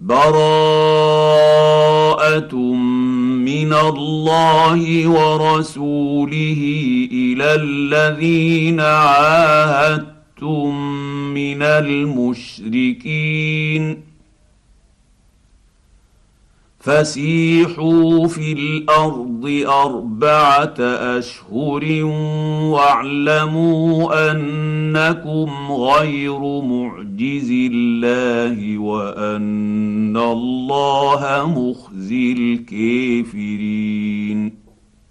براءة من الله ورسوله إلى الذين عاهدتم من المشركين فسيحوا في الأرض 4 أشهر واعلموا أنكم غير معجز الله وأن الله مخزي الكافرين.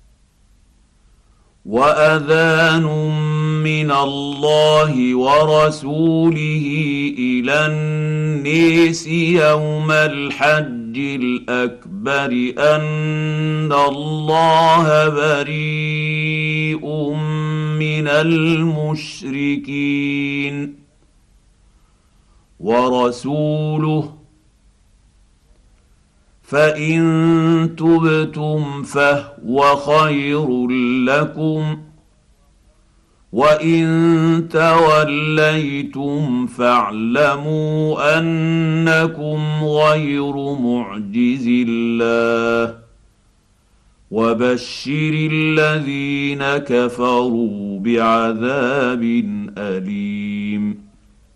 وأذان من الله ورسوله إلى الناس يوم الحج الأكبر أن الله بريء من المشركين ورسوله فإن تبتم فهو خير لكم وإن توليتم فاعلموا أنكم غير معجز الله وبشر الذين كفروا بعذاب أليم.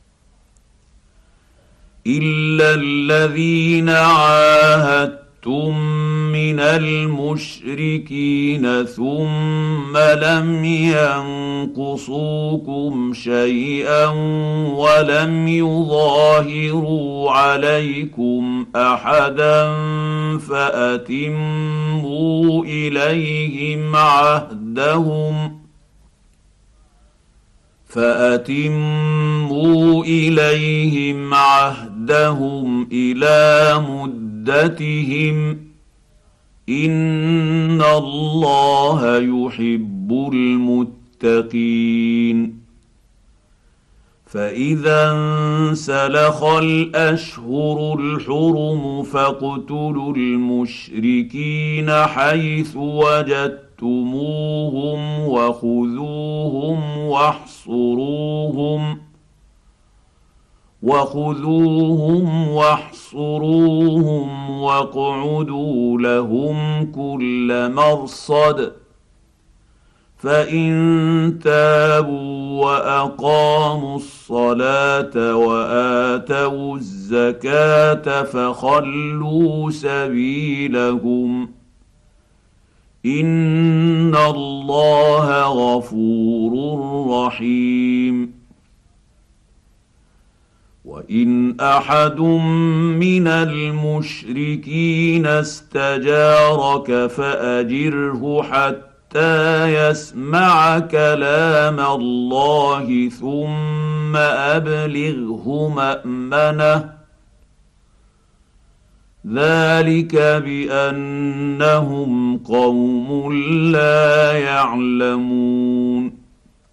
إلا الذين عاهدتم من المشركين ثم لم ينقصوكم شيئا ولم يظاهروا عليكم أحدا فأتموا إليهم عهدهم إلى مدتهم إن الله يحب المتقين. فإذا انسلخ الأشهر الحرم فاقتلوا المشركين حيث وجدتموهم وخذوهم واحصروهم واقعدوا لهم كل مرصد فإن تابوا وأقاموا الصلاة وآتوا الزكاة فخلوا سبيلهم إن الله غفور رحيم. وإن أحد من المشركين استجارك فأجره حتى يسمع كلام الله ثم أبلغه مأمنه ذلك بأنهم قوم لا يعلمون.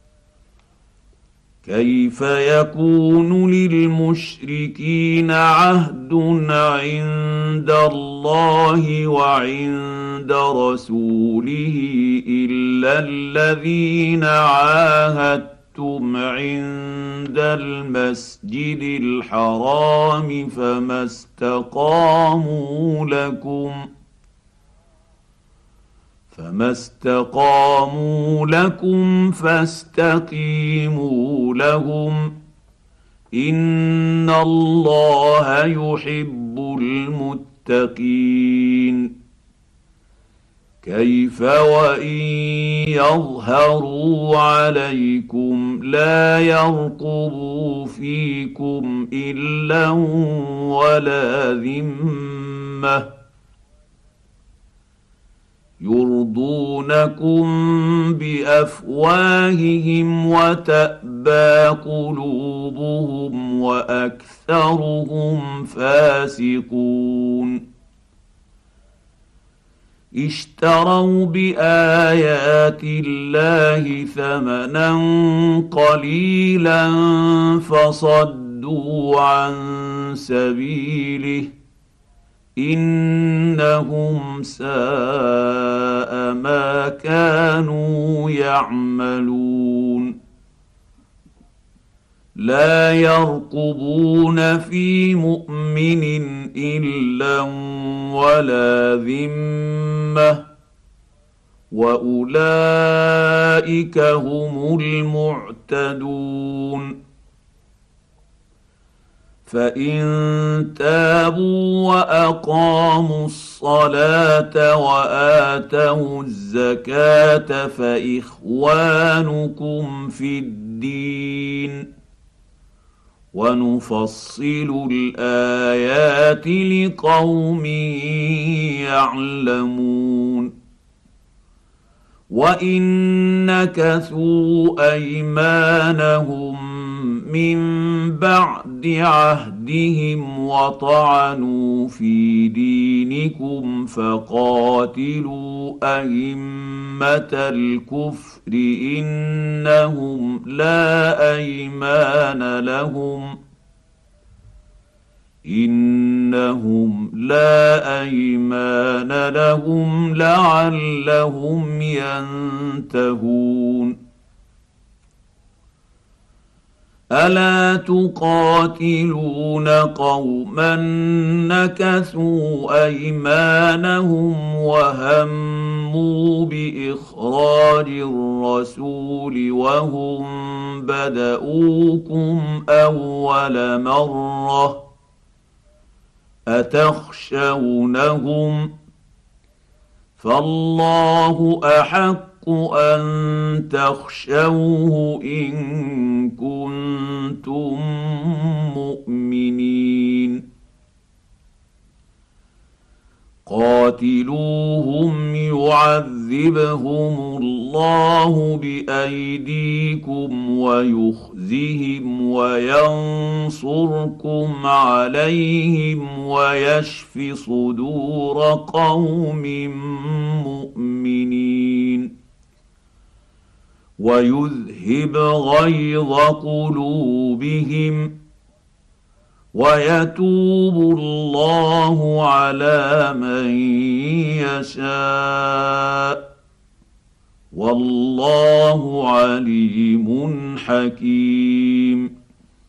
كيف يكون للمشركين عهد عند الله وعند رسوله إلا الذين عاهدتم عند المسجد الحرام فما استقاموا لكم فاستقيموا لهم إن الله يحب المتقين. كيف وإن يظهروا عليكم لا يرقبوا فيكم إلا ولا ذمة يرضونكم بأفواههم وتأبى قلوبهم وأكثرهم فاسقون. اشتروا بآيات الله ثمنا قليلا فصدوا عن سبيله إنهم ساء ما كانوا يعملون. لا يرقبون في مؤمن الا ولا ذمه واولئك هم المعتدون. فان تابوا واقاموا الصلاه واتوا الزكاه فاخوانكم في الدين ونفصل الايات لقوم يعلمون. وان نكثوا ايمانهم من بعد عهدهم وطعنوا في دينكم فقاتلوا ائمه الكفر انهم لا ايمان لهم لعلهم ينتهون. الا تقاتلون قوما نكثوا ايمانهم وهموا باخراج الرسول وهم بدؤوكم اول مره اتخشونهم فالله احق ان تخشوه ان كنتم مؤمنين. قاتلوهم يعذبهم الله بايديكم ويخزهم وينصركم عليهم ويشف صدور قوم مؤمنين ويذهب غيظ قلوبهم ويتوب الله على من يشاء والله عليم حكيم.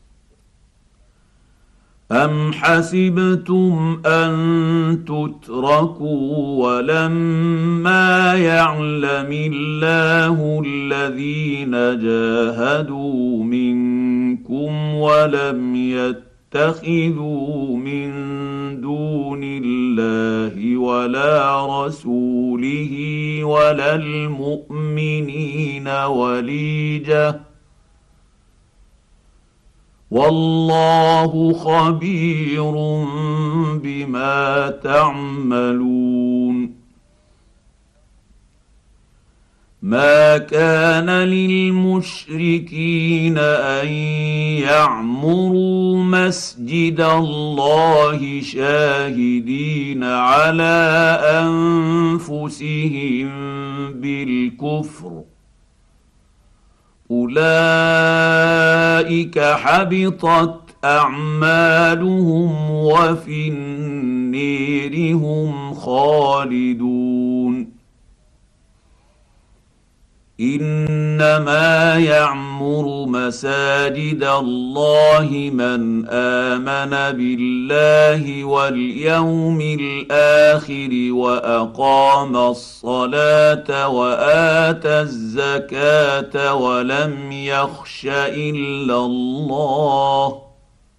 أم حسبتم أن تتركوا ولما يعلم الله الذين جاهدوا منكم ولم يتخذوا من دون الله ولا رسوله ولا المؤمنين وليجة والله خبير بما تعملون. ما كان للمشركين ان يعمروا مسجد الله شاهدين على انفسهم بالكفر اولئك حبطت اعمالهم وفي النير هم خالدون. انما يعمر مساجد الله من امن بالله واليوم الاخر واقام الصلاه واتى الزكاه ولم يخش الا الله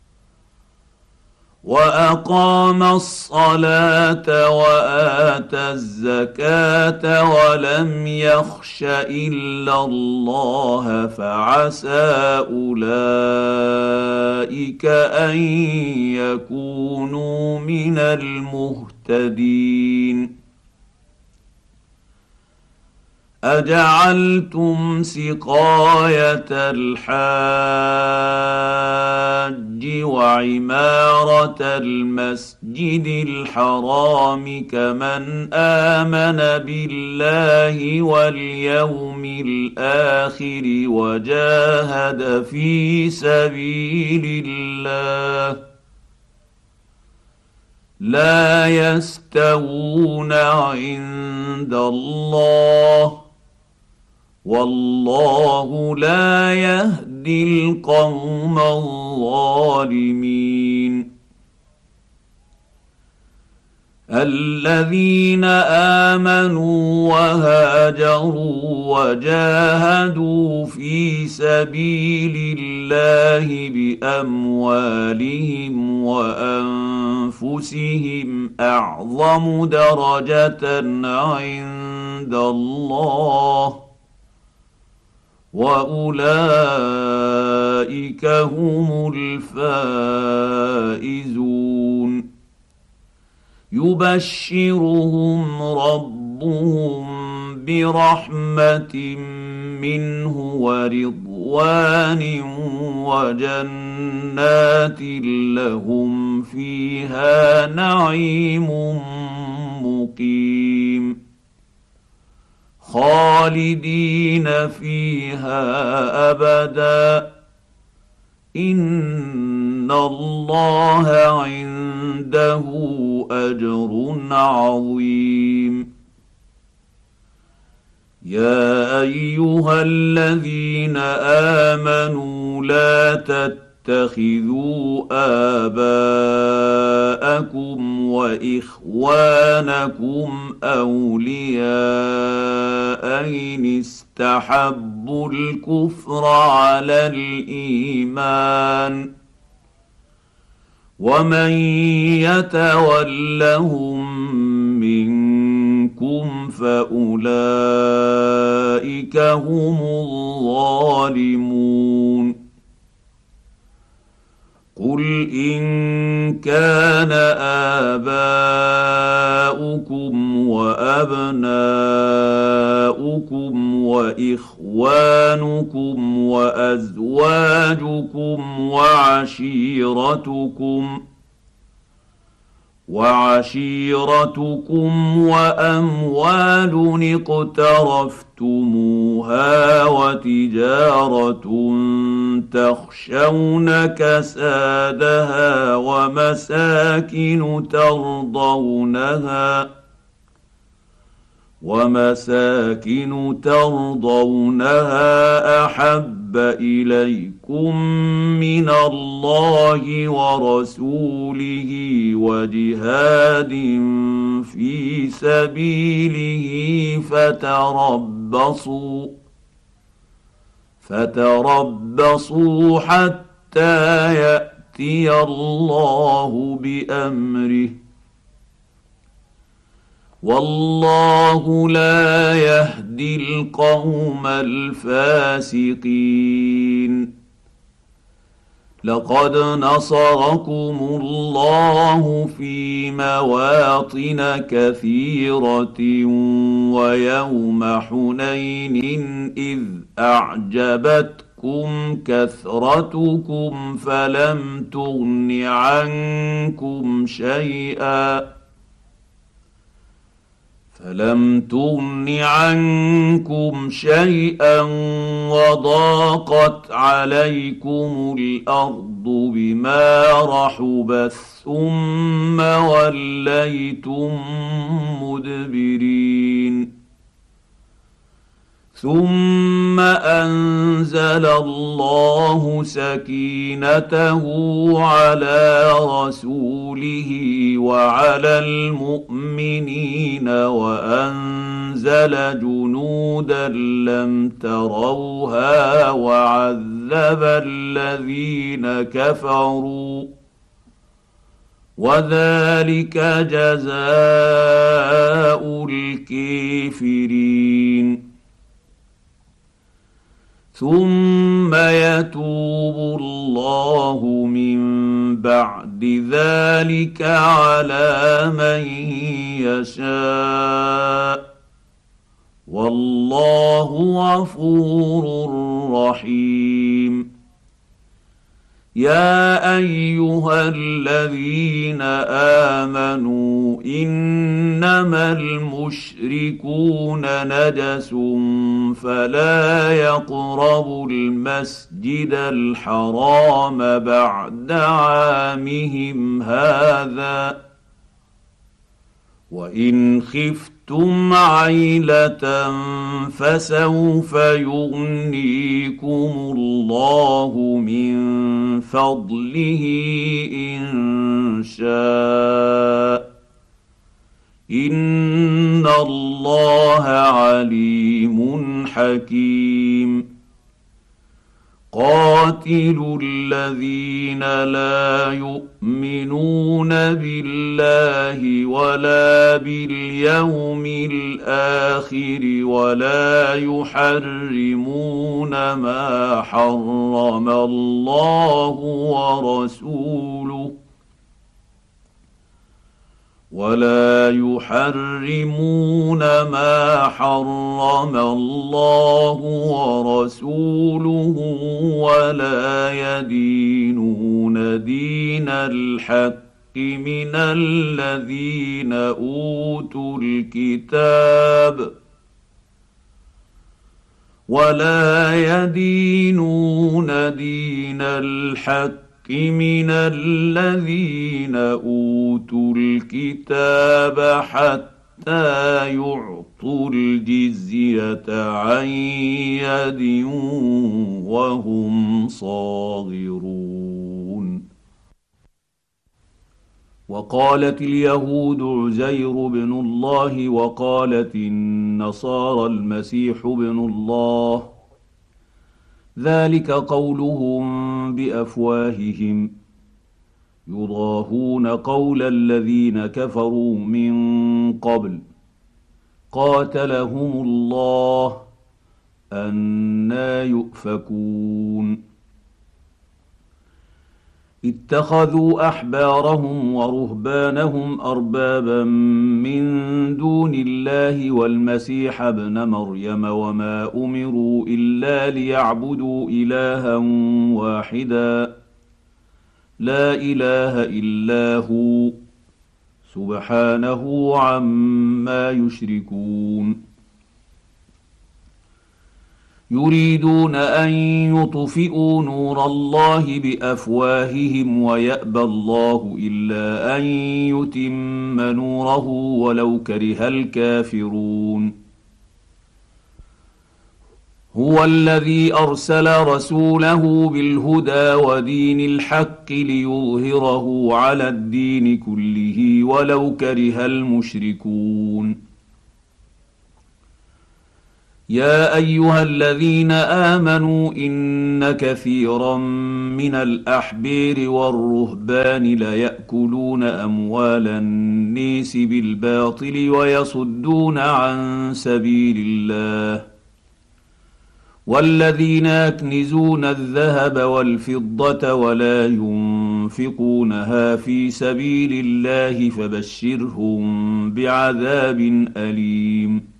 وأقام الصلاة وآتى الزكاة ولم يخش إلا الله فعسى أولئك أن يكونوا من المهتدين. أجعلتم سقاية الحاج وعمارة المسجد الحرام كمن آمن بالله واليوم الآخر وجاهد في سبيل الله لا يستوون عند الله والله لا يهدي القوم الظالمين. الذين امنوا وهاجروا وجاهدوا في سبيل الله باموالهم وانفسهم اعظم درجه عند الله واولئك هم الفائزون. يبشرهم ربهم برحمه منه ورضوان وجنات لهم فيها نعيم مقيم خالدين فيها ابدا ان الله عنده اجر عظيم. يا ايها الذين امنوا لا تتخذوا اباءكم واخوانكم اولياء ان استحبوا الكفر على الايمان ومن يتولهم منكم فاولئك هم الظالمون. قل ان كان آباؤكم وأبناؤكم وإخوانكم وأزواجكم وعشيرتكم وأموال اقترفتموها وتجارة تخشون كسادها ومساكن ترضونها احب اليكم من الله ورسوله وجهاد في سبيله فتربصوا حتى ياتي الله بامره والله لا يهدي القوم الفاسقين. لقد نصركم الله في مواطن كثيرة ويوم حنين إذ أعجبتكم كثرتكم فلم تغن عنكم شيئا وضاقت عليكم الارض بما رحبت ثم وليتم مدبرين. ثم انزل الله سكينته على رسوله وعلى المؤمنين وانزل جنودا لم تروها وعذب الذين كفروا وذلك جزاء الكافرين. ثم يتوب الله من بعد ذلك على من يشاء والله غفور رحيم. يا ايها الذين امنوا انما المشركون نجس فلا يقربوا المسجد الحرام بعد عامهم هذا وان خفتم خفتم عيلة فسوف يغنيكم الله من فضله إن شاء إن الله عليم حكيم قاتلوا الذين لا يؤمنون بالله ولا باليوم الآخر ولا يحرمون ما حرم الله ورسوله ولا يحرمون ما حرم الله ورسوله ولا يدينون دين الحق من الذين أوتوا الكتاب ولا يدينون دين الحق من الذين أوتوا الكتاب حتى يعطوا الجزية عن يد وهم صاغرون وقالت اليهود عزير بن الله وقالت النصارى المسيح بن الله ذلك قولهم بافواههم يضاهون قول الذين كفروا من قبل قاتلهم الله أنى يؤفكون اتخذوا احبارهم ورهبانهم اربابا من دون الله والمسيح ابن مريم وما امروا الا ليعبدوا الها واحدا لا اله الا هو سبحانه عما يشركون يريدون ان يطفئوا نور الله بافواههم ويابى الله الا ان يتم نوره ولو كره الكافرون هو الذي ارسل رسوله بالهدى ودين الحق ليظهره على الدين كله ولو كره المشركون يا ايها الذين امنوا ان كثيرا من الاحبار والرهبان ليأكلون اموال الناس بالباطل ويصدون عن سبيل الله والذين يكنزون الذهب والفضة ولا ينفقونها في سبيل الله فبشرهم بعذاب أليم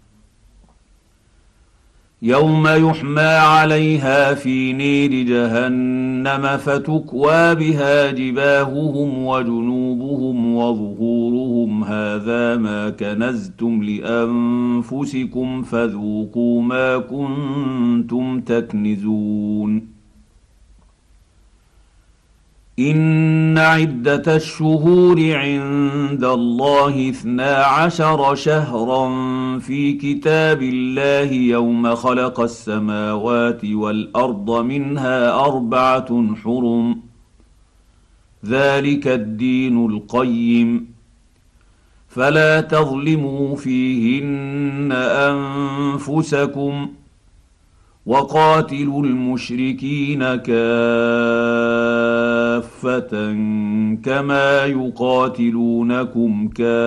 يوم يحمى عليها في نير جهنم فتكوى بها جباههم وجنوبهم وظهورهم هذا ما كنزتم لأنفسكم فذوقوا ما كنتم تكنزون إن عدة الشهور عند الله 12 شهرا في كتاب الله يوم خلق السماوات والأرض منها 4 حرم ذلك الدين القيم فلا تظلموا فيهن أنفسكم وقاتلوا المشركين كافة كما يقاتلونكم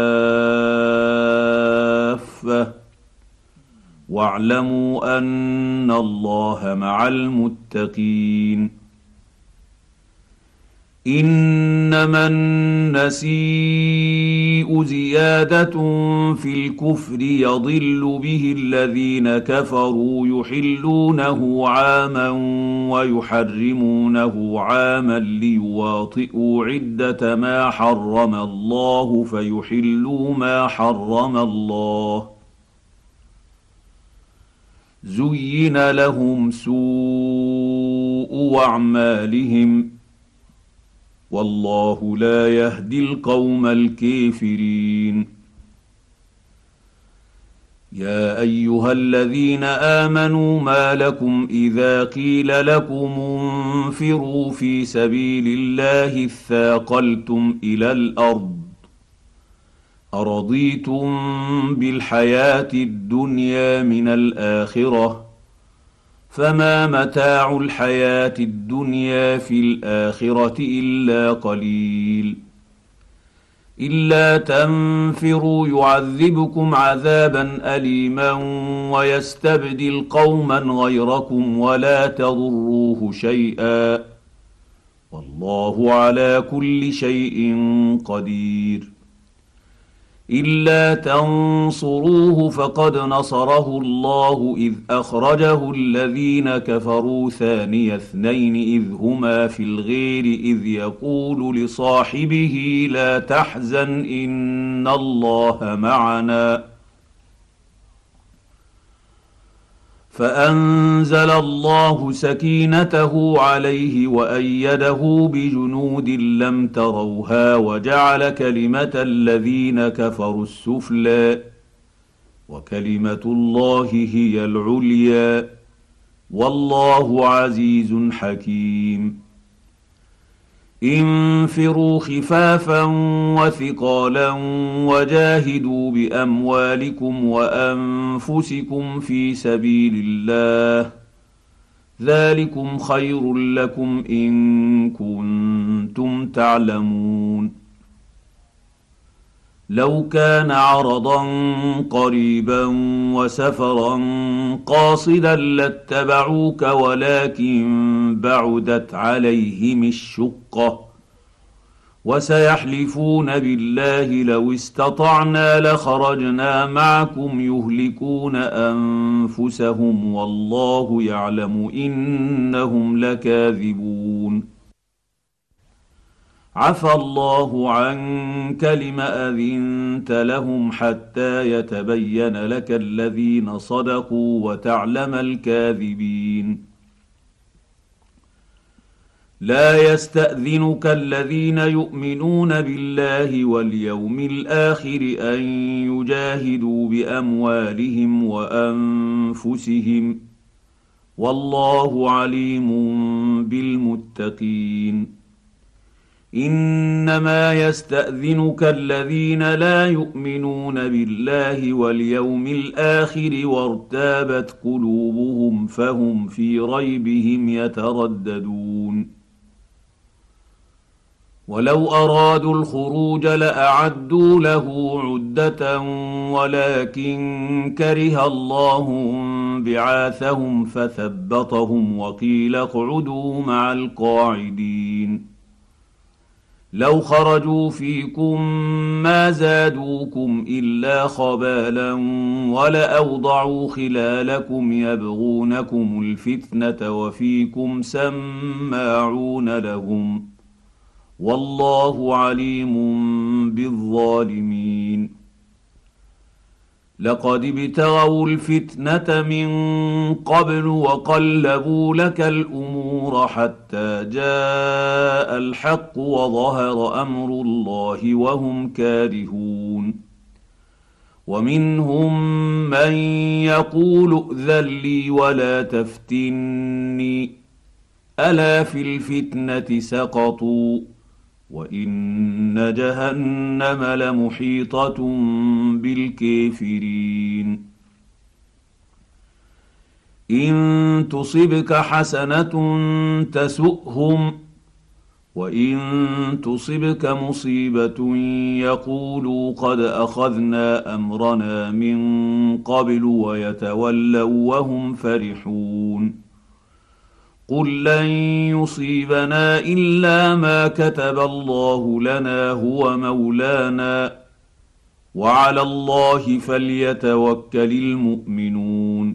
كافة واعلموا أن الله مع المتقين إنما النسيء زيادة في الكفر يضل به الذين كفروا يحلونه عاما ويحرمونه عاما ليواطئوا عدة ما حرم الله فيحلوا ما حرم الله زين لهم سوء أعمالهم والله لا يهدي القوم الكافرين يا ايها الذين امنوا ما لكم اذا قيل لكم انفروا في سبيل الله اثاقلتم الى الارض ارضيتم بالحياه الدنيا من الاخره فما متاع الحياه الدنيا في الاخره الا قليل الا تنفروا يعذبكم عذابا اليما ويستبدل قوما غيركم ولا تضروه شيئا والله على كل شيء قدير الا تنصروه فقد نصره الله اذ اخرجه الذين كفروا ثاني اثنين اذ هما في الغير اذ يقول لصاحبه لا تحزن ان الله معنا فانزل الله سكينته عليه وايده بجنود لم تروها وجعل كلمه الذين كفروا السفلى وكلمه الله هي العليا والله عزيز حكيم انفروا خفافا وثقالا وجاهدوا باموالكم وانفسكم في سبيل الله ذلكم خير لكم ان كنتم تعلمون لو كان عرضا قريبا وسفرا قاصدا لاتبعوك ولكن بعدت عليهم الشقه وسيحلفون بالله لو استطعنا لخرجنا معكم يهلكون انفسهم والله يعلم انهم لكاذبون عفى الله عنك لم اذنت لهم حتى يتبين لك الذين صدقوا وتعلم الكاذبين لا يستاذنك الذين يؤمنون بالله واليوم الاخر ان يجاهدوا باموالهم وانفسهم والله عليم بالمتقين انما يستاذنك الذين لا يؤمنون بالله واليوم الاخر وارتابت قلوبهم فهم في ريبهم يترددون ولو ارادوا الخروج لاعدوا له عده ولكن كره الله بعاثهم فثبطهم وقيل اقعدوا مع القاعدين لو خرجوا فيكم ما زادوكم الا خبالا ولاوضعوا خلالكم يبغونكم الفتنه وفيكم سماعون لهم والله عليم بالظالمين لقد ابتغوا الفتنه من قبل وقلبوا لك الامور حتى جاء الحق وظهر امر الله وهم كارهون ومنهم من يقول ائذن لي ولا تفتني الا في الفتنه سقطوا وان جهنم لمحيطه بالكافرين ان تصبك حسنه تسؤهم وان تصبك مصيبه يقولوا قد اخذنا امرنا من قبل ويتولوا وهم فرحون قل لن يصيبنا الا ما كتب الله لنا هو مولانا وعلى الله فليتوكل المؤمنون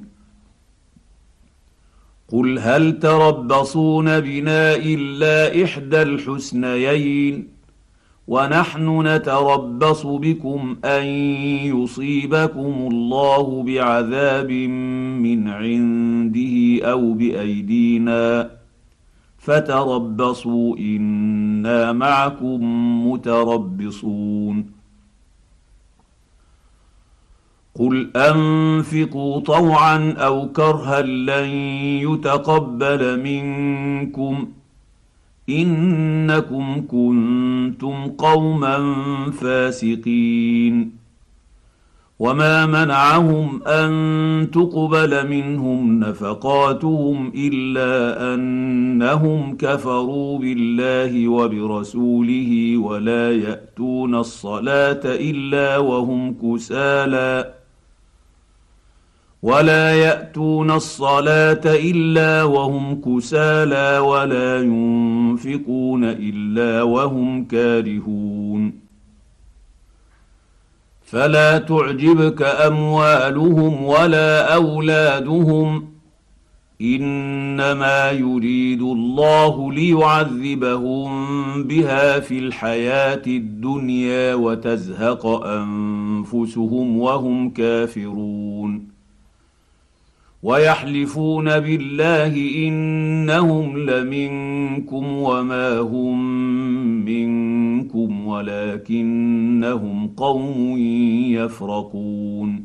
قل هل تربصون بنا الا احدى الحسنيين ونحن نتربص بكم ان يصيبكم الله بعذاب من عنده او بايدينا فتربصوا انا معكم متربصون قل انفقوا طوعا او كرها لن يتقبل منكم انكم كنتم قوما فاسقين. وما منعهم ان تقبل منهم نفقاتهم الا انهم كفروا بالله وبرسوله ولا ياتون الصلاه الا وهم كسالى ولا ينفقون الا وهم كارهون. فلا تعجبك اموالهم ولا اولادهم انما يريد الله ليعذبهم بها في الحياه الدنيا وتزهق انفسهم وهم كافرون. ويحلفون بالله انهم لمنكم وما هم منكم ولكنهم قوم يفرقون.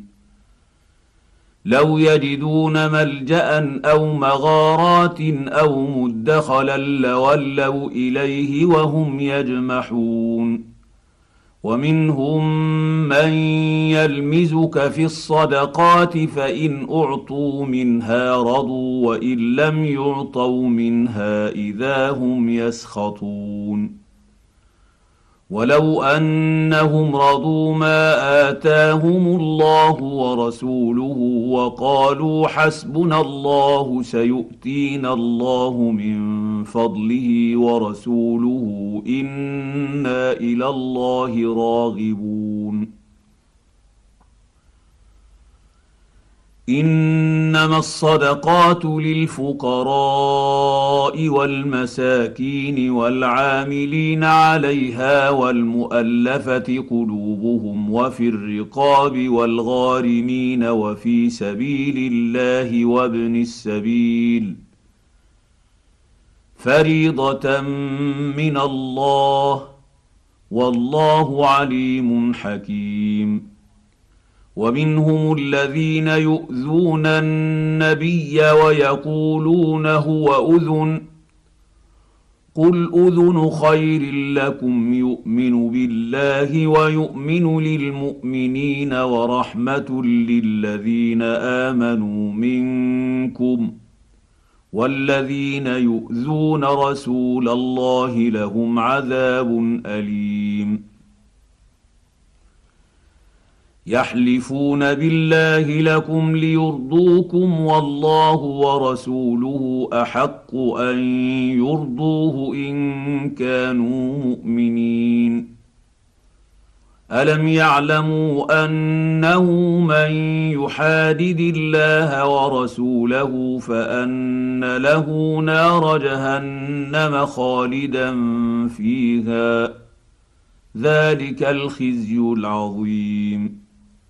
لو يجدون ملجا او مغارات او مدخلا لولوا اليه وهم يجمحون. ومنهم من يلمزك في الصدقات فان اعطوا منها رضوا وان لم يعطوا منها اذا هم يسخطون. ولو انهم رضوا ما اتاهم الله ورسوله وقالوا حسبنا الله سيؤتينا الله من فضله ورسوله انا الى الله راغبون. انما الصدقات للفقراء والمساكين والعاملين عليها والمؤلفه قلوبهم وفي الرقاب والغارمين وفي سبيل الله وابن السبيل فريضه من الله والله عليم حكيم. ومنهم الذين يؤذون النبي ويقولون هو اذن قل اذن خير لكم يؤمن بالله ويؤمن للمؤمنين ورحمه للذين امنوا منكم والذين يؤذون رسول الله لهم عذاب اليم. يحلفون بالله لكم ليرضوكم والله ورسوله احق ان يرضوه ان كانوا مؤمنين. الم يعلموا انه من يحادد الله ورسوله فان له نار جهنم خالدا فيها ذلك الخزي العظيم.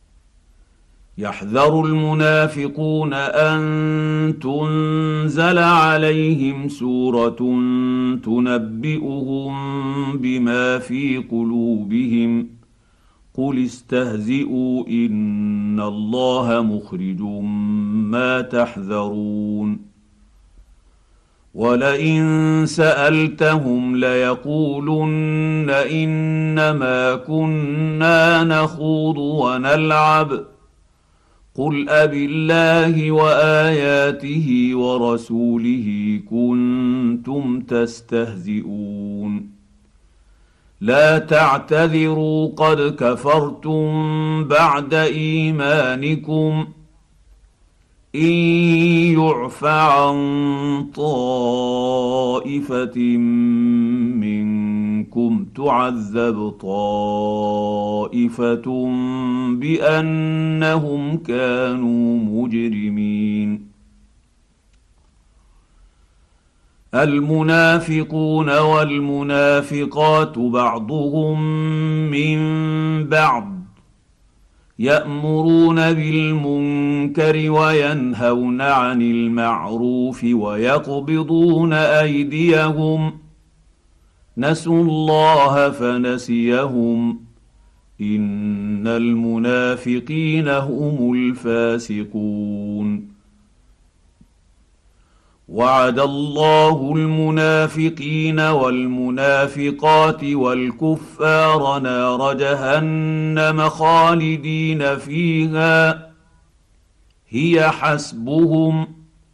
يحذر المنافقون ان تنزل عليهم سوره تنبئهم بما في قلوبهم قل استهزئوا ان الله مخرج ما تحذرون. ولئن سالتهم ليقولن انما كنا نخوض ونلعب قل أبالله وآياته ورسوله كنتم تستهزئون. لا تعتذروا قد كفرتم بعد إيمانكم إن يعف عن طائفة منكم تعذب طائفة بأنهم كانوا مجرمين. المنافقون والمنافقات بعضهم من بعض يأمرون بالمنكر وينهون عن المعروف ويقبضون أيديهم نسوا الله فنسيهم إن المنافقين هم الفاسقون. وعد الله المنافقين والمنافقات والكفار نار جهنم خالدين فيها هي حسبهم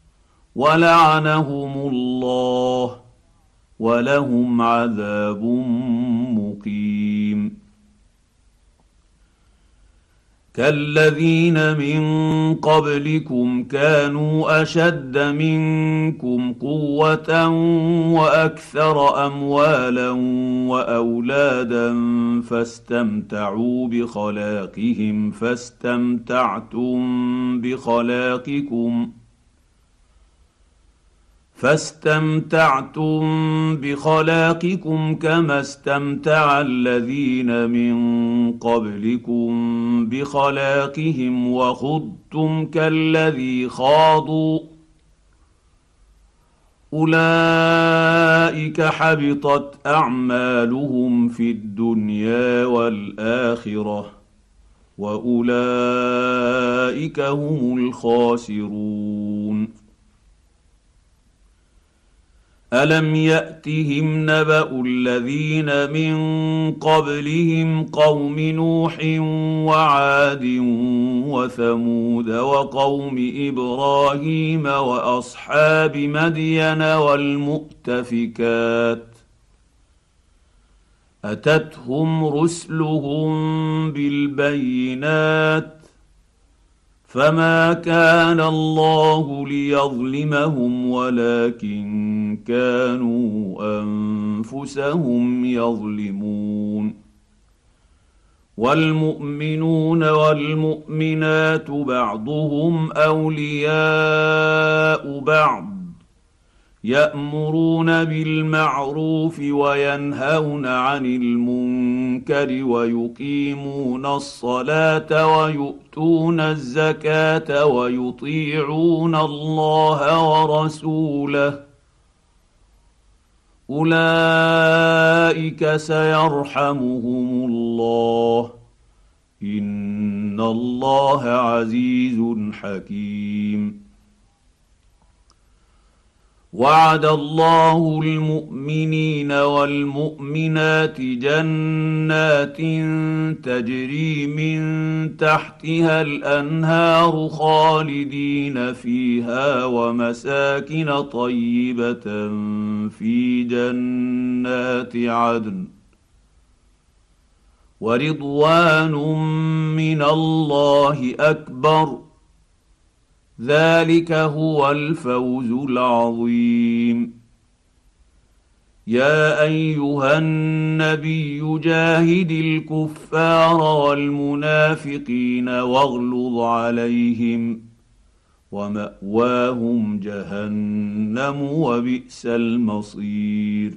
ولعنهم الله ولهم عذاب مقيم. كالذين من قبلكم كانوا أشد منكم قوة وأكثر أموالا وأولادا فاستمتعوا بخلاقهم فاستمتعتم بخلاقكم كما استمتع الذين من قبلكم بخلاقهم وخضتم كالذي خاضوا أولئك حبطت أعمالهم في الدنيا والآخرة وأولئك هم الخاسرون. ألم يأتهم نبأ الذين من قبلهم قوم نوح وعاد وثمود وقوم إبراهيم وأصحاب مدين والمؤتفكات أتتهم رسلهم بالبينات فما كان الله ليظلمهم ولكن كانوا أنفسهم يظلمون. والمؤمنون والمؤمنات بعضهم أولياء بعض يأمرون بالمعروف وينهون عن المنكر ويقيمون الصلاة ويؤتون الزكاة ويطيعون الله ورسوله أولئك سيرحمهم الله إن الله عزيز حكيم. وعد الله المؤمنين والمؤمنات جنات تجري من تحتها الأنهار خالدين فيها ومساكن طيبة في جنات عدن ورضوان من الله أكبر ذلك هو الفوز العظيم. يا أيها النبي جاهد الكفار والمنافقين واغلظ عليهم ومأواهم جهنم وبئس المصير.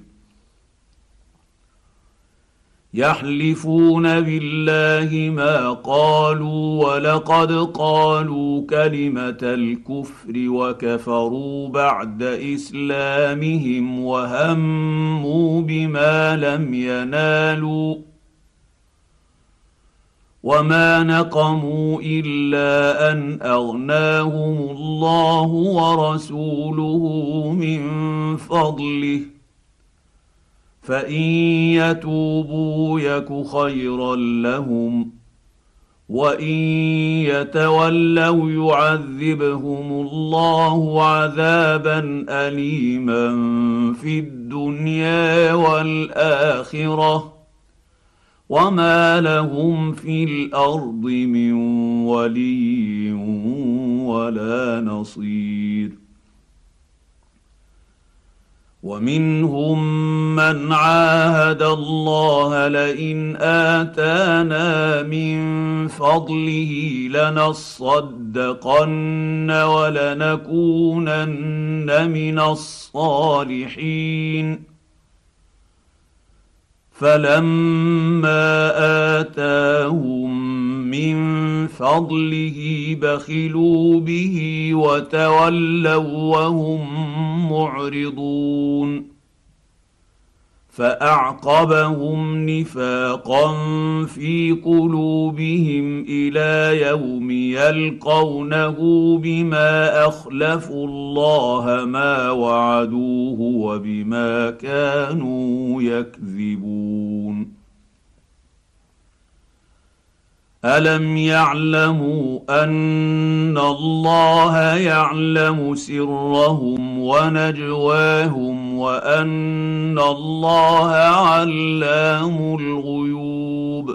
يحلفون بالله ما قالوا ولقد قالوا كلمة الكفر وكفروا بعد إسلامهم وهموا بما لم ينالوا وما نقموا إلا أن أغناهم الله ورسوله من فضله فإن يتوبوا يك خيرا لهم وإن يتولوا يعذبهم الله عذابا أليما في الدنيا والآخرة وما لهم في الأرض من ولي ولا نصير. ومنهم من عاهد الله لئن آتانا من فضله لنصدقن ولنكونن من الصالحين فلما آتاهم من فضله بخلوا به وتولوا وهم معرضون فاعقبهم نفاقا في قلوبهم الى يوم يلقونه بما اخلفوا الله ما وعدوه وبما كانوا يكذبون. الم يعلموا ان الله يعلم سرهم ونجواهم وان الله علام الغيوب.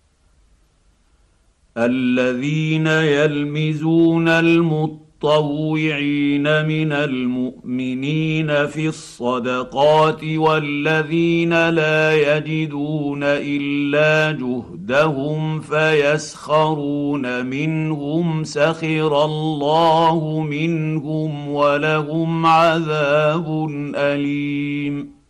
الذين يلمزون المطوعين من المؤمنين في الصدقات والذين لا يجدون الا جهدهم فيسخرون منهم سخر الله منهم ولهم عذاب اليم.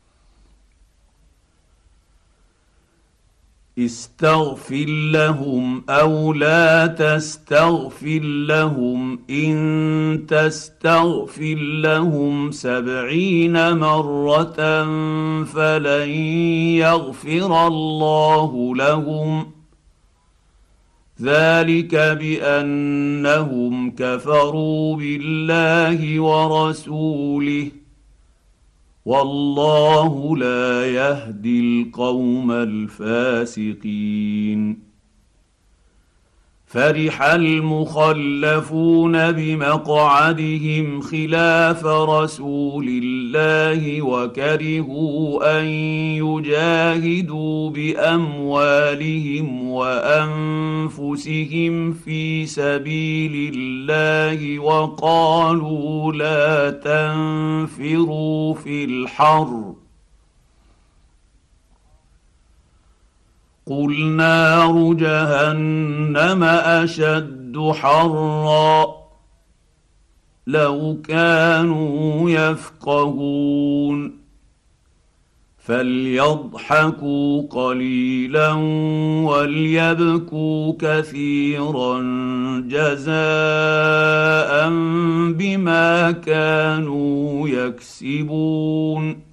استغفر لهم او لا تستغفر لهم ان تستغفر لهم 70 مرة فلن يغفر الله لهم ذلك بانهم كفروا بالله ورسوله والله لا يهدي القوم الفاسقين. فرح المخلفون بمقعدهم خلاف رسول الله وكرهوا ان يجاهدوا باموالهم وانفسهم في سبيل الله وقالوا لا تنفروا في الحر قل نار جهنم اشد حرا لو كانوا يفقهون. فليضحكوا قليلا وليبكوا كثيرا جزاء بما كانوا يكسبون.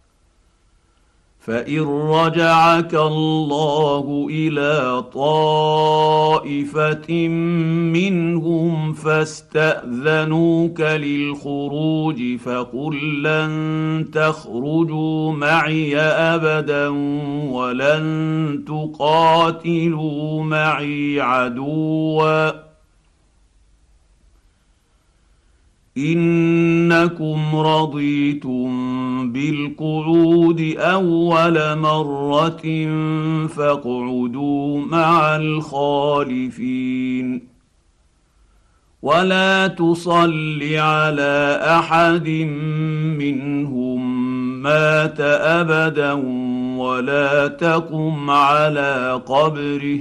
فان رجعك الله الى طائفه منهم فاستاذنوك للخروج فقل لن تخرجوا معي ابدا ولن تقاتلوا معي عدوا انكم رضيتم بالقعود اول مره فاقعدوا مع الخالفين. ولا تصل على احد منهم مات ابدا ولا تقم على قبره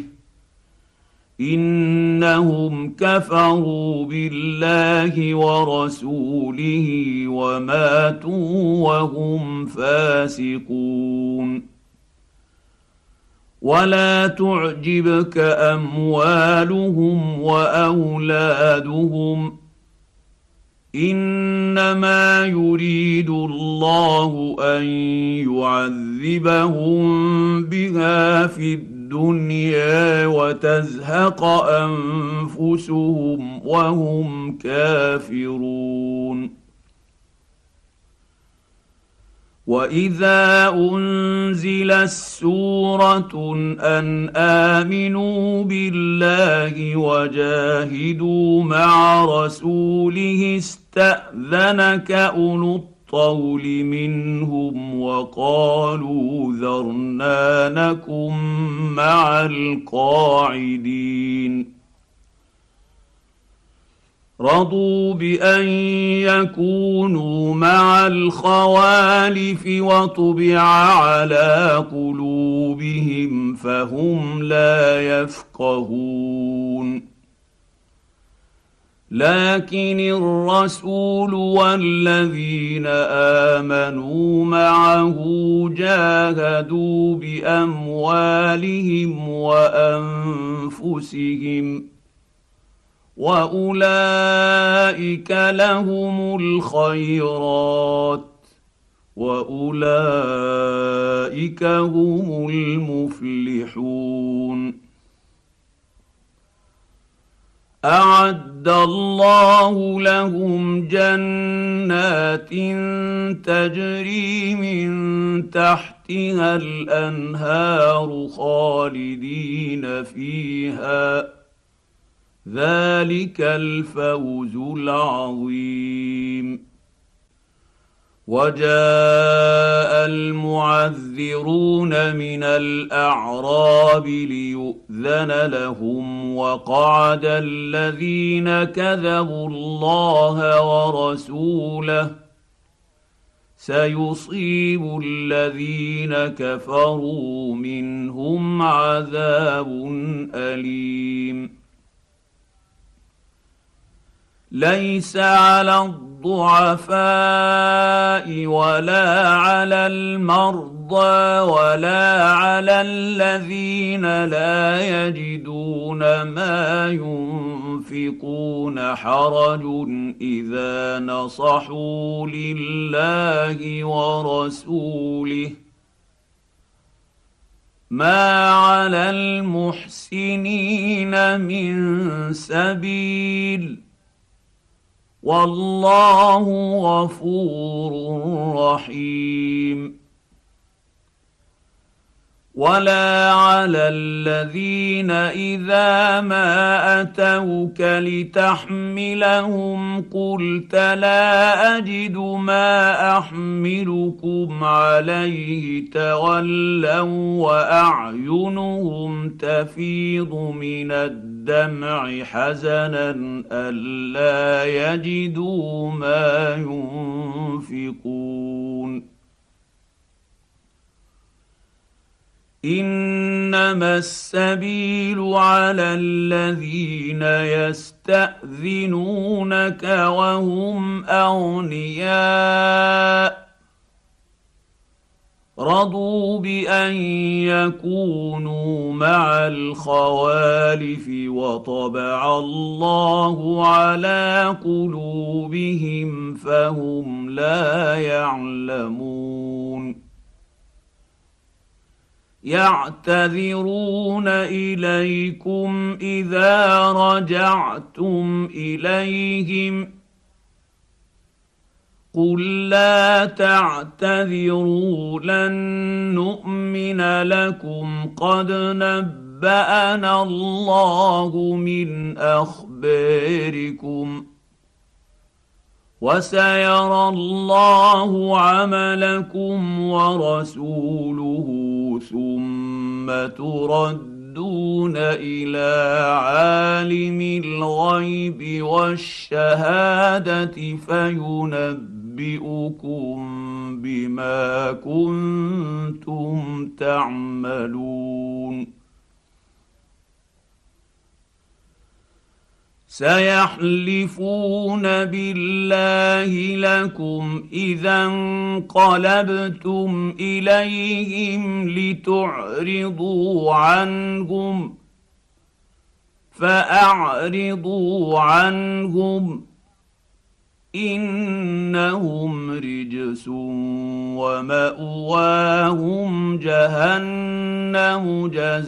انهم كفروا بالله ورسوله وماتوا وهم فاسقون. ولا تعجبك اموالهم واولادهم انما يريد الله ان يعذبهم بها في الدنيا وتزهق انفسهم وهم كافرون. واذا انزلت سوره ان امنوا بالله وجاهدوا مع رسوله استاذنك اولو الطول منهم وقالوا ذرنا نكن مع القاعدين. رضوا بان يكونوا مع الخوالف وطبع على قلوبهم فهم لا يفقهون. لكن الرسول والذين امنوا معه جاهدوا باموالهم وانفسهم واولئك لهم الخيرات واولئك هم المفلحون. اعد الله لهم جنات تجري من تحتها الانهار خالدين فيها، ذلك الفوز العظيم. وجاء المعذرون من الاعراب ليؤذن لهم، وقعد الذين كذبوا الله ورسوله، سيصيب الذين كفروا منهم عذاب اليم. ليس على الضعفاء ولا على المرضى ولا على الذين لا يجدون ما ينفقون حرج إذا نصحوا لله ورسوله، ما على المحسنين من سبيل، والله غفور رحيم. ولا على الذين إذا ما أتوك لتحملهم قلت لا أجد ما أحملكم عليه تولوا وأعينهم تفيض من الدمع حزنا ألا يجدوا ما ينفقون. انما السبيل على الذين يستأذنونك وهم اغنياء، رضوا بان يكونوا مع الخوالف وطبع الله على قلوبهم فهم لا يعلمون. يعتذرون اليكم اذا رجعتم اليهم، قل لا تعتذروا لن نؤمن لكم قد نبأنا الله من اخباركم، وسيرى الله عملكم ورسوله ثم تردون الى عالم الغيب والشهاده فينبئكم بما كنتم تعملون. سيحلفون بالله لكم اذا انقلبتم اليهم لتعرضوا عنهم، فاعرضوا عنهم انهم رجس ومأواهم جهنم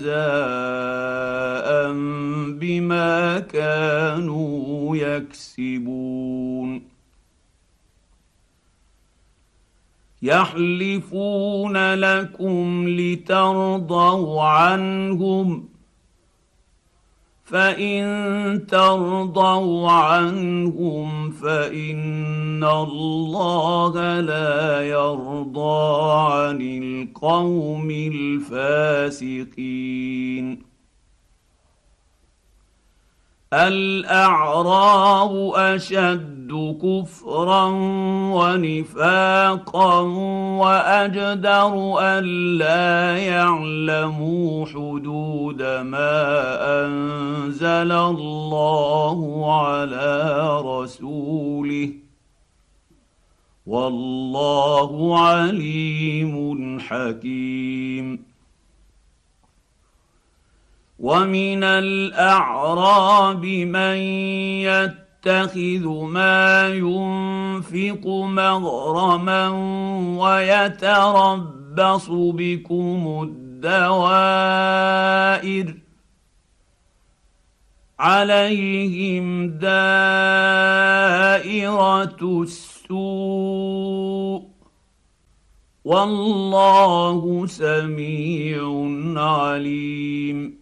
جزاء بما كانوا يكسبون. يحلفون لكم لترضوا عنهم، فإن ترضوا عنهم فإن الله لا يرضى عن القوم الفاسقين. الأعراب أشد كفرا ونفاقا وأجدر ألا يعلموا حدود ما أنزل الله على رسوله، والله عليم حكيم. ومن الأعراب من يتخذ ما ينفق مغرما ويتربص بكم الدوائر عليهم دائرة السوء والله سميع عليم.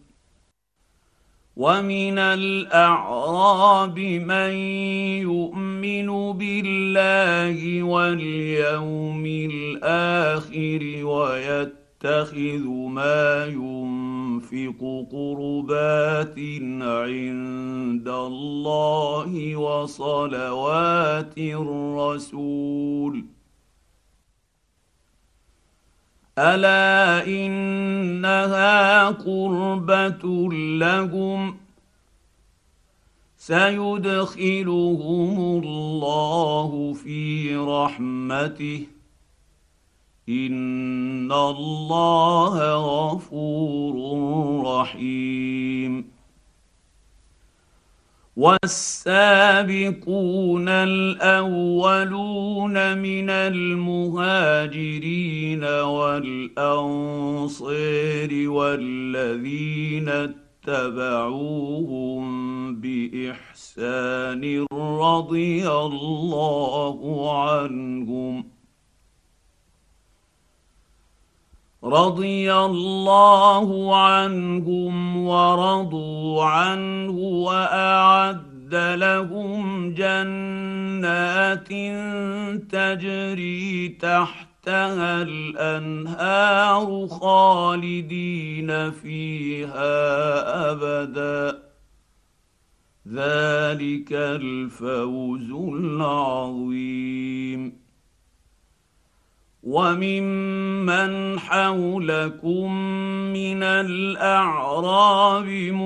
ومن الأعراب من يؤمن بالله واليوم الآخر ويتخذ ما ينفق قربات عند الله وصلوات الرسول ألا إنها قربة لهم سيدخلهم الله في رحمته إن الله غفور رحيم. والسابقون الأولون من المهاجرين والأنصار والذين اتبعوهم بإحسان رضي الله عنهم ورضوا عنه وأعد لهم جنات تجري تحتها الأنهار خالدين فيها أبدا ذلك الفوز العظيم. وممن حولكم من الأعراب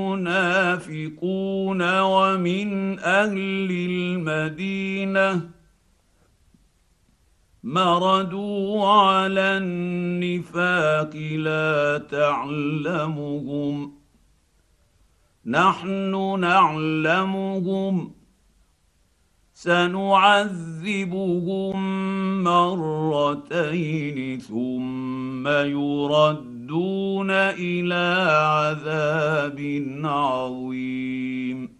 منافقون ومن أهل المدينة مردوا على النفاق لا تعلمهم نحن نعلمهم سنعذبهم مرتين ثم يردون إلى عذاب عظيم.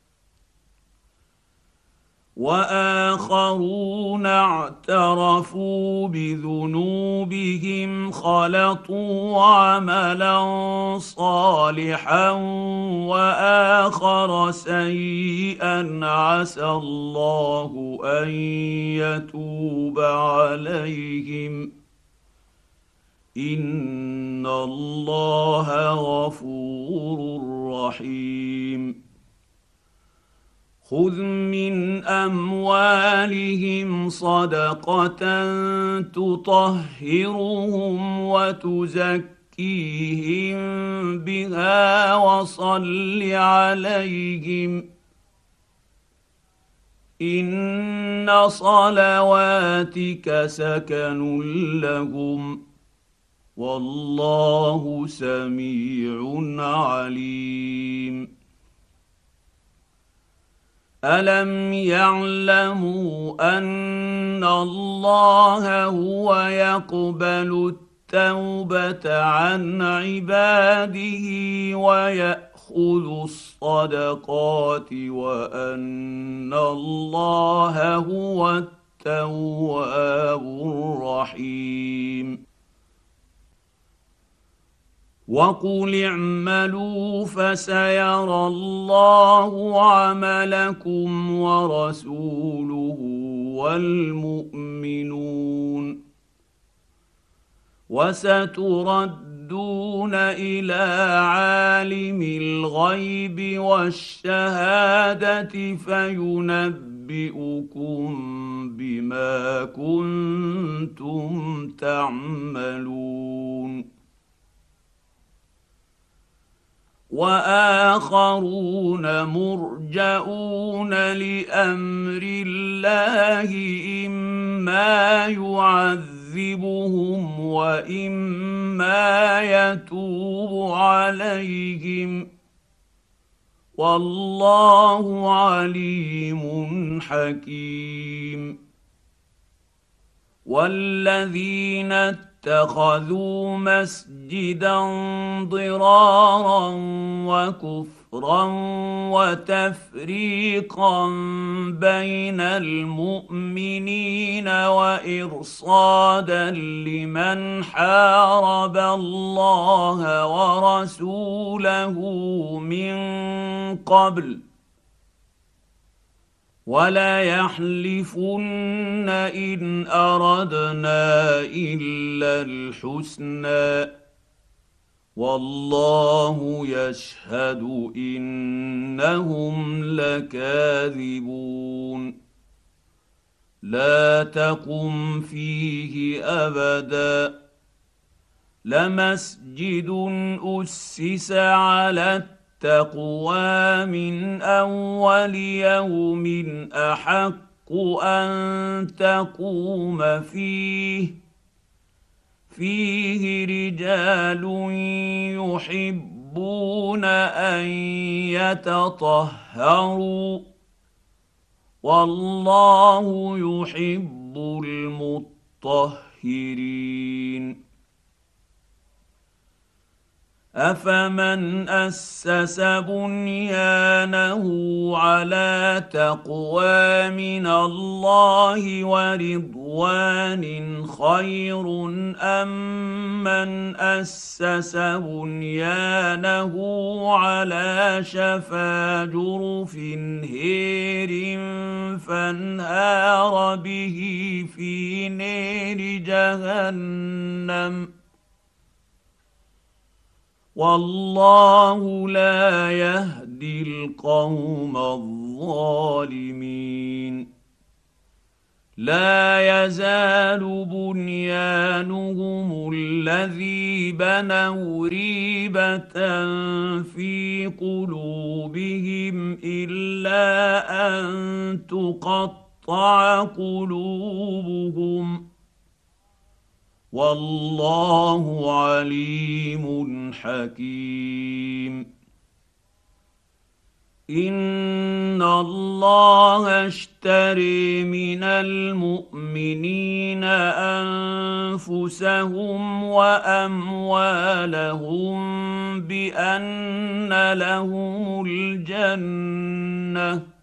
وآخرون اعترفوا بذنوبهم خلطوا عملا صالحا وآخر سيئا عسى الله أن يتوب عليهم إن الله غفور رحيم. خذ من أموالهم صدقة تطهرهم وتزكيهم بها وصل عليهم إن صلواتك سكن لهم والله سميع عليم. ألم يعلموا أن الله هو يقبل التوبة عن عباده ويأخذ الصدقات وأن الله هو التواب الرحيم. وقل اعملوا فسيرى الله عملكم ورسوله والمؤمنون وستردون إلى عالم الغيب والشهادة فينبئكم بما كنتم تعملون. وآخرون مرجئون لأمر الله إما يعذبهم وإما يتوب عليهم والله عليم حكيم. والذين اتخذوا مسجدا ضرارا وكفرا وتفريقا بين المؤمنين وارصادا لمن حارب الله ورسوله من قبل وليحلفن إن أردنا إلا الحسنى والله يشهد إنهم لكاذبون. لا تقم فيه أبدا لمسجد أسس على التقوى من أول يوم أحق أن تقوم فيه رجال يحبون أن يتطهروا والله يحب المطهرين. أفمن أسس بنيانه على تقوى من الله ورضوان خير أم من أسس بنيانه على شفا جرف هير فانهار به في نار جهنم والله لا يهدي القوم الظالمين. لا يزال بنيانهم الذي بنوا ريبة في قلوبهم إلا أن تقطع قلوبهم والله عليم حكيم. إن الله اشتري من المؤمنين أنفسهم وأموالهم بأن لهم الجنة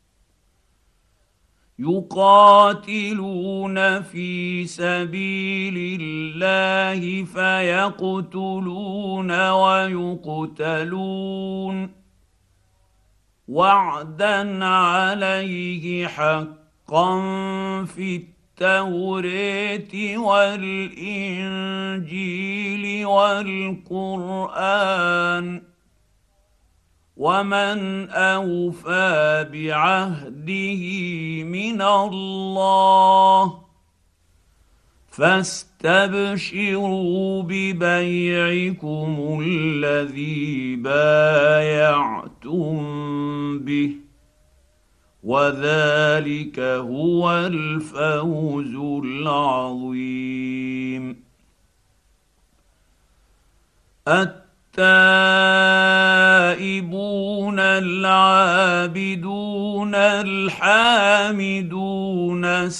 يقاتلون في سبيل الله فيقتلون ويقتلون وعدا عليه حقا في التوراة والإنجيل والقرآن ومن أوفى بعهده من الله فاستبشروا ببيعكم الذي بايعتم به وذلك هو الفوز العظيم. التائبون العابدون الحامدون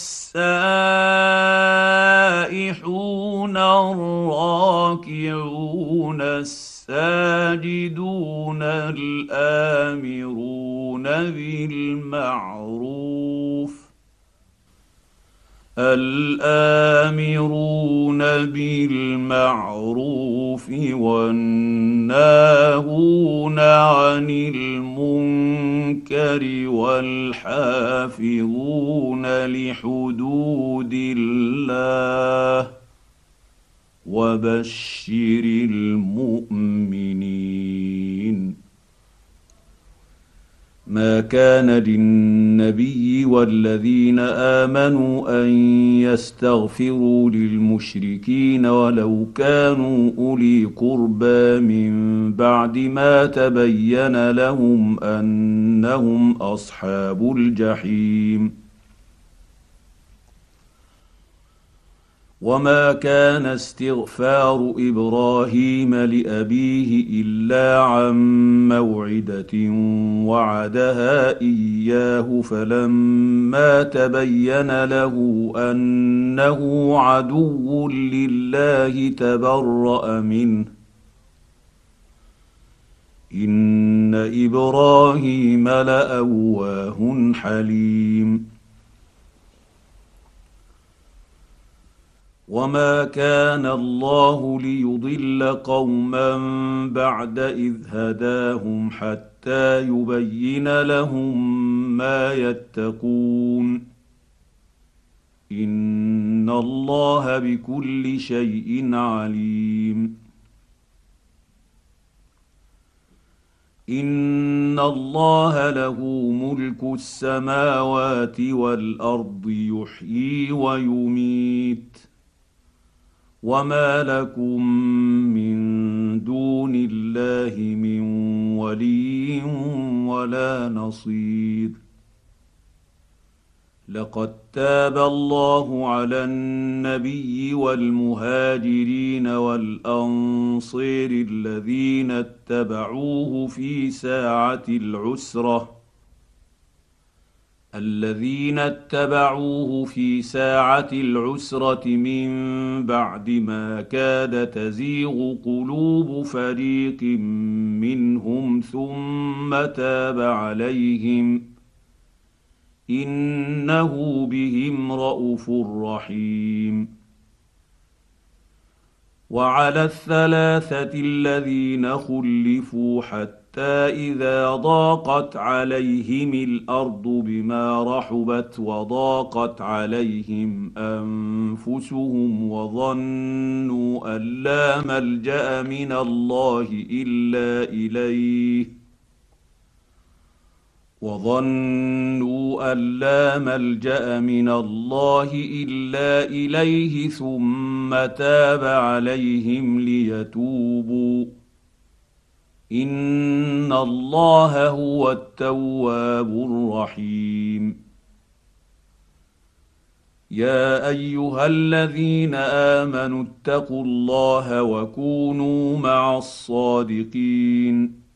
السائحون الراكعون الساجدون الآمرون بالمعروف والناهون عن المنكر والحافظون لحدود الله وبشر المؤمنين. ما كان للنبي والذين آمنوا أن يستغفروا للمشركين ولو كانوا أولي قربى من بعد ما تبين لهم أنهم أصحاب الجحيم. وما كان استغفار ابراهيم لابيه الا عن موعده وعدها اياه فلما تبين له انه عدو لله تبرأ منه ان ابراهيم لأواه حليم وما كان الله ليضل قوما بعد اذ هداهم حتى يبين لهم ما يتقون ان الله بكل شيء عليم ان الله له ملك السماوات والارض يحيي ويميت وما لكم من دون الله من ولي ولا نصير لقد تاب الله على النبي والمهاجرين والأنصير الذين اتبعوه في ساعة العسرة من بعد ما كاد تزيغ قلوب فريق منهم ثم تاب عليهم إنه بهم رءوف رحيم وعلى الثلاثة الذين خلفوا حتى إذا ضاقت عليهم الأرض بما رحبت وضاقت عليهم أنفسهم وظنوا أن لا ملجأ من الله إلا إليه ثم تاب عليهم ليتوبوا إن الله هو التواب الرحيم يا أيها الذين آمنوا اتقوا الله وكونوا مع الصادقين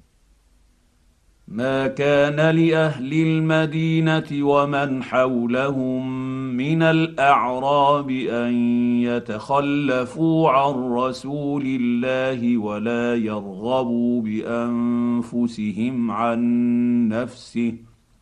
ما كان لأهل المدينة ومن حولهم من الأعراب أن يتخلفوا عن رسول الله ولا يرغبوا بأنفسهم عن نفسه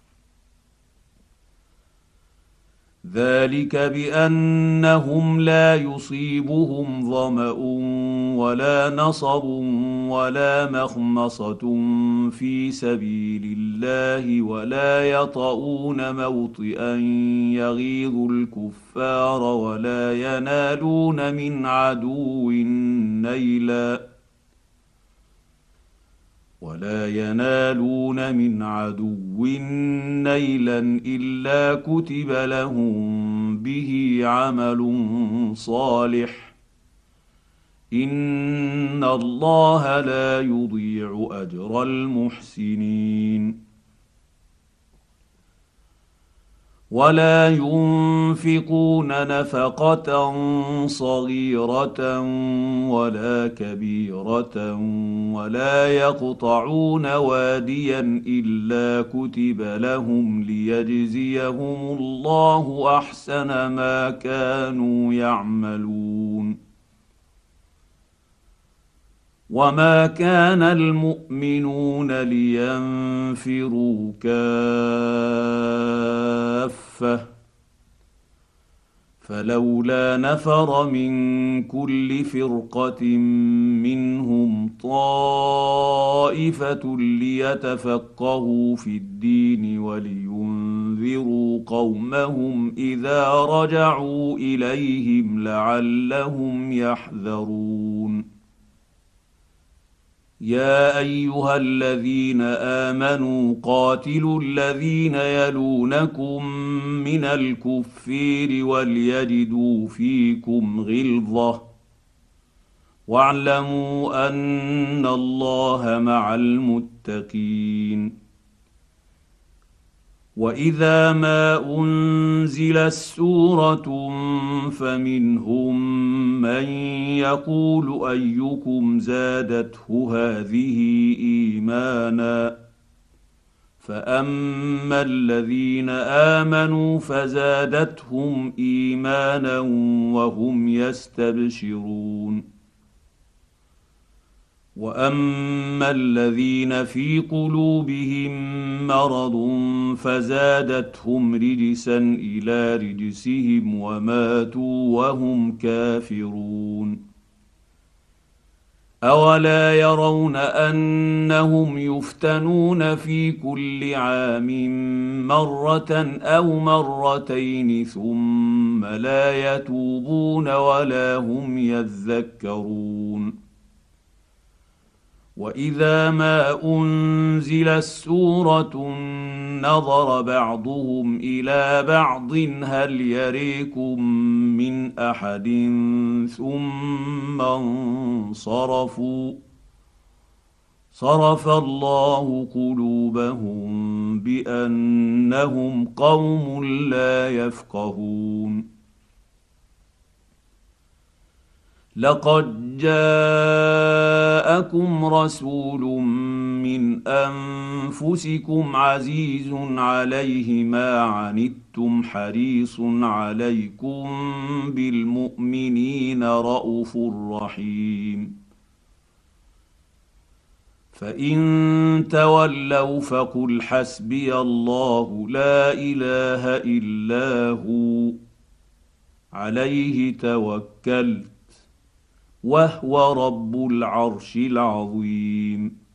ذلك بأنهم لا يصيبهم ظمأ ولا نصب ولا مخمصة في سبيل الله ولا يطؤون موطئا يغيظ الكفار ولا ينالون من عدو نيلا إلا كتب لهم به عمل صالح إن الله لا يضيع أجر المحسنين ولا ينفقون نفقة صغيرة ولا كبيرة ولا يقطعون واديا إلا كتب لهم ليجزيهم الله أحسن ما كانوا يعملون وما كان المؤمنون لينفروا كافة فلولا نفر من كل فرقة منهم طائفة ليتفقهوا في الدين ولينذروا قومهم إذا رجعوا إليهم لعلهم يحذرون يا أيها الذين آمنوا قاتلوا الذين يلونكم من الكفار وليجدوا فيكم غلظة واعلموا أن الله مع المتقين واذا ما انزلت سوره فمنهم من يقول ايكم زادته هذه ايمانا فاما الذين امنوا فزادتهم ايمانا وهم يستبشرون واما الذين في قلوبهم مرض فزادتهم رجسا الى رجسهم وماتوا وهم كافرون اولا يرون انهم يفتنون في كل عام مره او مرتين ثم لا يتوبون ولا هم يذكرون واذا ما انزلت سوره نظر بعضهم الى بعض هل يريكم من احد ثم انصرفوا صرف الله قلوبهم بانهم قوم لا يفقهون لقد جاءكم رسول من انفسكم عزيز عليه ما عنتم حريص عليكم بالمؤمنين رءوف رحيم فان تولوا فقل حسبي الله لا اله الا هو عليه توكلت وهو رب العرش العظيم